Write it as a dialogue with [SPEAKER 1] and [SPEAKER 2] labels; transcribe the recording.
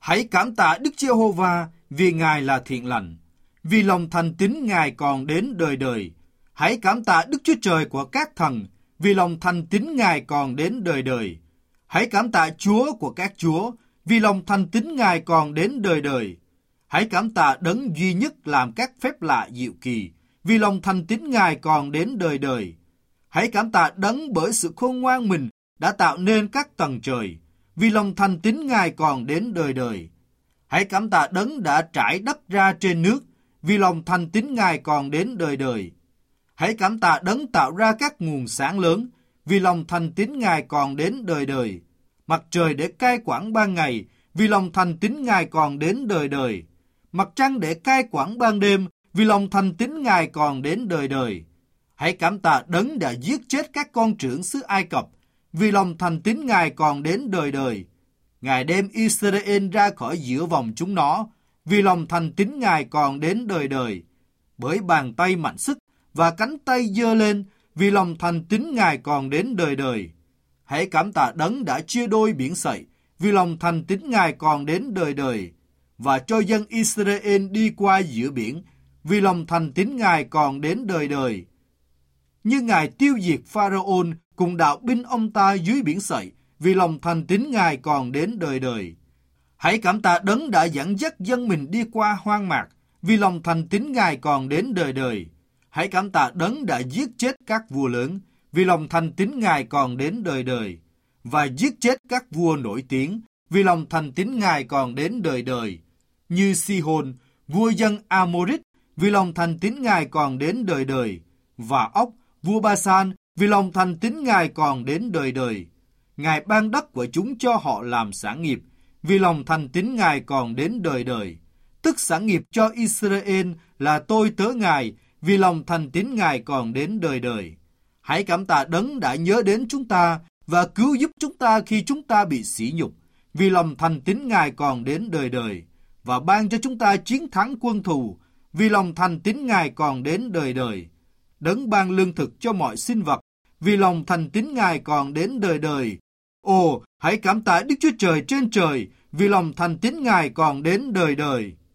[SPEAKER 1] Hãy cảm tạ Đức Giê-hô-va vì Ngài là thiện lành, vì lòng thành tín Ngài còn đến đời đời. Hãy cảm tạ Đức Chúa Trời của các thần, vì lòng thành tín Ngài còn đến đời đời. Hãy cảm tạ Chúa của các chúa, vì lòng thành tín Ngài còn đến đời đời. Hãy cảm tạ Đấng duy nhất làm các phép lạ diệu kỳ, vì lòng thành tín Ngài còn đến đời đời. Hãy cảm tạ Đấng bởi sự khôn ngoan mình đã tạo nên các tầng trời, vì lòng thành tín Ngài còn đến đời đời. Hãy cảm tạ Đấng đã trải đất ra trên nước, vì lòng thành tín Ngài còn đến đời đời. Hãy cảm tạ Đấng tạo ra các nguồn sáng lớn, vì lòng thành tín Ngài còn đến đời đời. Mặt trời để cai quản ban ngày, vì lòng thành tín Ngài còn đến đời đời. Mặt trăng để cai quản ban đêm, vì lòng thành tín Ngài còn đến đời đời. Hãy cảm tạ Đấng đã giết chết các con trưởng xứ Ai Cập, vì lòng thành tín Ngài còn đến đời đời. Ngài đem Israel ra khỏi giữa vòng chúng nó, vì lòng thành tín Ngài còn đến đời đời. Bởi bàn tay mạnh sức và cánh tay giơ lên, vì lòng thành tín Ngài còn đến đời đời. Hãy cảm tạ Đấng đã chia đôi biển sậy, vì lòng thành tín Ngài còn đến đời đời. Và cho dân Israel đi qua giữa biển, vì lòng thành tín Ngài còn đến đời đời. Như Ngài tiêu diệt Pharaon cùng đạo binh ông ta dưới biển sậy, vì lòng thành tín Ngài còn đến đời đời. Hãy cảm tạ Đấng đã dẫn dắt dân mình đi qua hoang mạc, vì lòng thành tín Ngài còn đến đời đời. Hãy cảm tạ Đấng đã giết chết các vua lớn, vì lòng thành tín Ngài còn đến đời đời. Và giết chết các vua nổi tiếng, vì lòng thành tín Ngài còn đến đời đời. Như Sihon, vua dân Amorit, vì lòng thành tín Ngài còn đến đời đời. Và Ốc, vua Basan, vì lòng thành tín Ngài còn đến đời đời. Ngài ban đất của chúng cho họ làm sản nghiệp, vì lòng thành tín Ngài còn đến đời đời. Tức sản nghiệp cho Israel là tôi tớ Ngài, vì lòng thành tín Ngài còn đến đời đời. Hãy cảm tạ Đấng đã nhớ đến chúng ta và cứu giúp chúng ta khi chúng ta bị sỉ nhục, vì lòng thành tín Ngài còn đến đời đời. Và ban cho chúng ta chiến thắng quân thù, vì lòng thành tín Ngài còn đến đời đời. Đấng ban lương thực cho mọi sinh vật, vì lòng thành tín Ngài còn đến đời đời. Ồ, hãy cảm tạ Đức Chúa Trời trên trời, vì lòng thành tín Ngài còn đến đời đời.